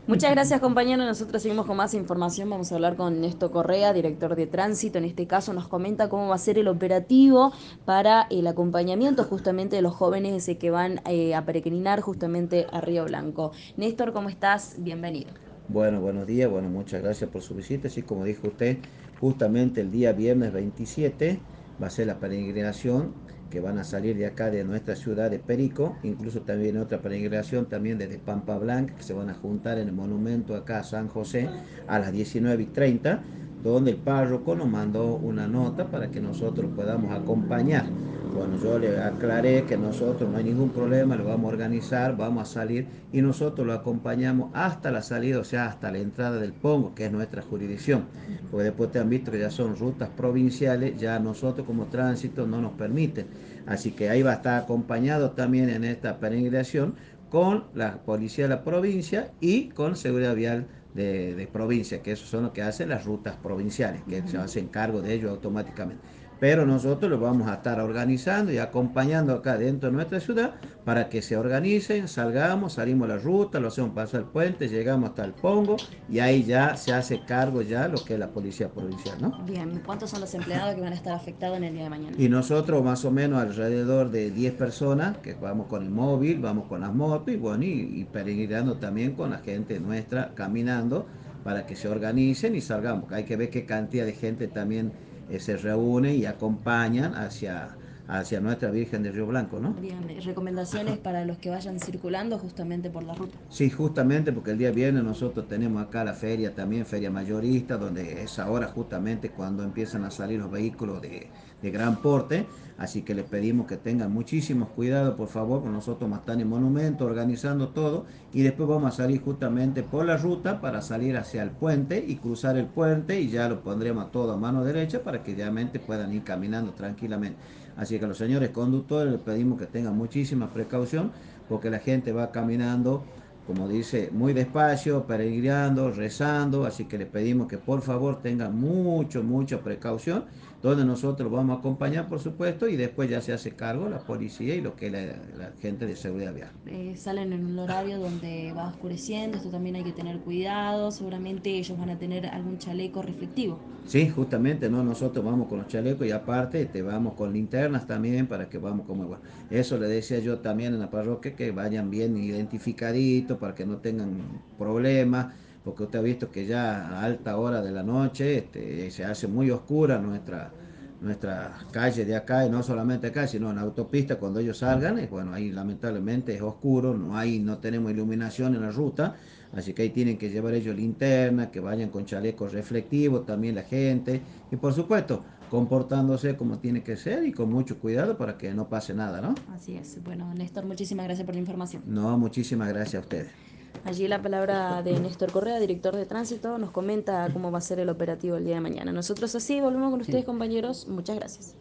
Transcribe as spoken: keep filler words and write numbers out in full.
Muchas gracias, compañero. Nosotros seguimos con más información. Vamos a hablar con Néstor Correa, director de tránsito. En este caso nos comenta cómo va a ser el operativo para el acompañamiento justamente de los jóvenes eh, que van eh, a peregrinar justamente a Río Blanco. Néstor, ¿cómo estás? Bienvenido. Bueno, buenos días, bueno, muchas gracias por su visita. Así como dijo usted, justamente el día viernes veintisiete va a ser la peregrinación que van a salir de acá de nuestra ciudad de Perico, incluso también otra peregrinación también desde Pampa Blanca, que se van a juntar en el monumento acá a San José a las diecinueve y treinta, donde el párroco nos mandó una nota para que nosotros podamos acompañar. Bueno, yo le aclaré que nosotros no hay ningún problema, lo vamos a organizar, vamos a salir y nosotros lo acompañamos hasta la salida, o sea, hasta la entrada del Pongo, que es nuestra jurisdicción. Porque después te han visto que ya son rutas provinciales, ya nosotros como tránsito no nos permiten. Así que ahí va a estar acompañado también en esta peregrinación con la policía de la provincia y con seguridad vial de, de provincia, que esos son los que hacen las rutas provinciales, que se hacen cargo de ellos automáticamente. Pero nosotros lo vamos a estar organizando y acompañando acá dentro de nuestra ciudad para que se organicen, salgamos, salimos a la ruta, lo hacemos pasar el puente, llegamos hasta el Pongo y ahí ya se hace cargo ya lo que es la policía provincial, ¿no? Bien, ¿cuántos son los empleados que van a estar afectados en el día de mañana? Y nosotros más o menos alrededor de diez personas que vamos con el móvil, vamos con las motos y bueno, y, y peregrinando también con la gente nuestra caminando para que se organicen y salgamos, porque hay que ver qué cantidad de gente también eh, se reúne y acompañan hacia, hacia nuestra Virgen de Río Blanco, ¿no? Bien, eh, recomendaciones para los que vayan circulando justamente por la ruta. Sí, justamente porque el día viernes nosotros tenemos acá la feria también, feria mayorista, donde es ahora justamente cuando empiezan a salir los vehículos de, de gran porte, así que les pedimos que tengan muchísimos cuidado, por favor, con nosotros vamos a estar en el monumento organizando todo y después vamos a salir justamente por la ruta para salir hacia el puente y cruzar el puente y ya lo pondremos todo a mano derecha para que realmente puedan ir caminando tranquilamente. Así que a los señores conductores les pedimos que tengan muchísima precaución porque la gente va caminando como dice, muy despacio, peregrinando, rezando, así que le pedimos que por favor tengan mucho, mucha precaución, donde nosotros vamos a acompañar, por supuesto, y después ya se hace cargo la policía y lo que es la, la gente de seguridad vial. Eh, salen en un horario donde va oscureciendo, esto también hay que tener cuidado, seguramente ellos van a tener algún chaleco reflectivo. Sí, justamente, ¿no? Nosotros vamos con los chalecos y aparte te vamos con linternas también para que vamos como igual. Eso le decía yo también en la parroquia, que vayan bien identificaditos para que no tengan problemas, porque usted ha visto que ya a alta hora de la noche este, se hace muy oscura nuestra, nuestra calle de acá, y no solamente acá, sino en la autopista cuando ellos salgan, es, bueno, ahí lamentablemente es oscuro, no hay, no tenemos iluminación en la ruta. Así que ahí tienen que llevar ellos linterna, que vayan con chalecos reflectivos también la gente. Y por supuesto, comportándose como tiene que ser y con mucho cuidado para que no pase nada, ¿no? Así es. Bueno, Néstor, muchísimas gracias por la información. No, muchísimas gracias a ustedes. Allí la palabra de Néstor Correa, director de tránsito, nos comenta cómo va a ser el operativo el día de mañana. Nosotros así volvemos con ustedes, compañeros. Muchas gracias.